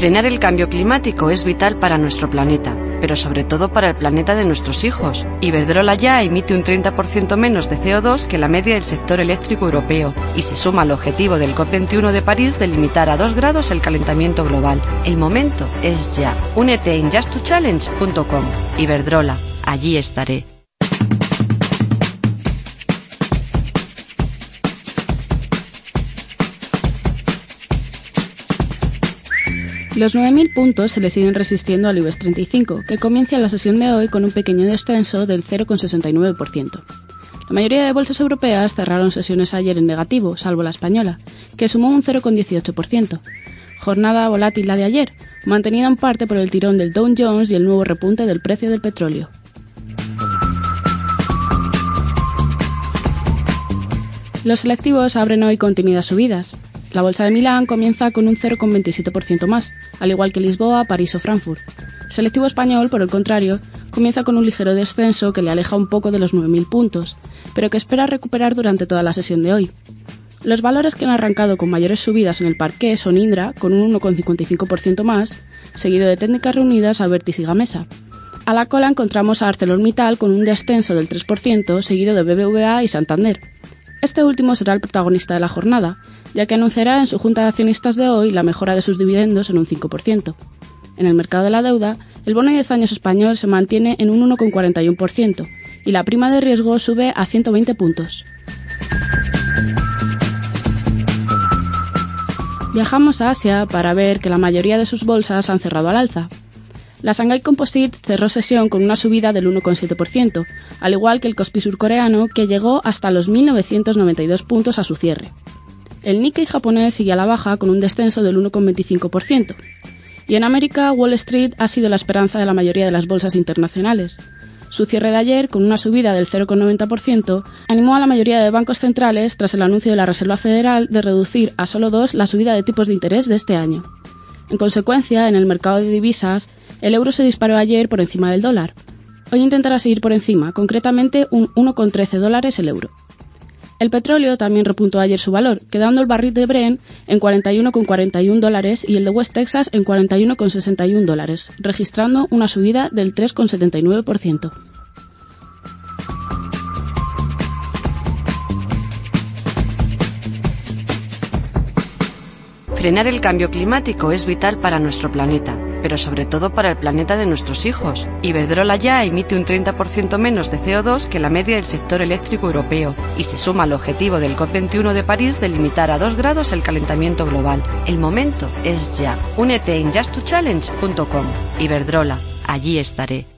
Frenar el cambio climático es vital para nuestro planeta, pero sobre todo para el planeta de nuestros hijos. Iberdrola ya emite un 30% menos de CO2 que la media del sector eléctrico europeo y se suma al objetivo del COP21 de París de limitar a 2 grados el calentamiento global. El momento es ya. Únete en justtochallenge.com. Iberdrola, allí estaré. Los 9.000 puntos se le siguen resistiendo al IBEX 35, que comienza la sesión de hoy con un pequeño descenso del 0,69%. La mayoría de bolsas europeas cerraron sesiones ayer en negativo, salvo la española, que sumó un 0,18%. Jornada volátil la de ayer, mantenida en parte por el tirón del Dow Jones y el nuevo repunte del precio del petróleo. Los selectivos abren hoy con tímidas subidas. La bolsa de Milán comienza con un 0,27% más, al igual que Lisboa, París o Frankfurt. El selectivo español, por el contrario, comienza con un ligero descenso que le aleja un poco de los 9.000 puntos, pero que espera recuperar durante toda la sesión de hoy. Los valores que han arrancado con mayores subidas en el parqué son Indra, con un 1,55% más, seguido de Técnicas Reunidas, Abertis y Gamesa. A la cola encontramos a ArcelorMittal con un descenso del 3%, seguido de BBVA y Santander. Este último será el protagonista de la jornada, ya que anunciará en su junta de accionistas de hoy la mejora de sus dividendos en un 5%. En el mercado de la deuda, el bono de 10 años español se mantiene en un 1,41% y la prima de riesgo sube a 120 puntos. Viajamos a Asia para ver que la mayoría de sus bolsas han cerrado al alza. La Shanghai Composite cerró sesión con una subida del 1,7%, al igual que el Kospi surcoreano, que llegó hasta los 1.992 puntos a su cierre. El Nikkei japonés sigue a la baja con un descenso del 1,25%. Y en América, Wall Street ha sido la esperanza de la mayoría de las bolsas internacionales. Su cierre de ayer, con una subida del 0,90%, animó a la mayoría de bancos centrales tras el anuncio de la Reserva Federal de reducir a solo 2 la subida de tipos de interés de este año. En consecuencia, en el mercado de divisas, el euro se disparó ayer por encima del dólar. Hoy intentará seguir por encima, concretamente un 1,13 dólares el euro. El petróleo también repuntó ayer su valor, quedando el barril de Brent en 41,41 dólares y el de West Texas en 41,61 dólares, registrando una subida del 3,79%. Frenar el cambio climático es vital para nuestro planeta, pero sobre todo para el planeta de nuestros hijos. Iberdrola ya emite un 30% menos de CO2 que la media del sector eléctrico europeo y se suma al objetivo del COP21 de París de limitar a 2 grados el calentamiento global. El momento es ya. Únete en justtochallenge.com. Iberdrola, allí estaré.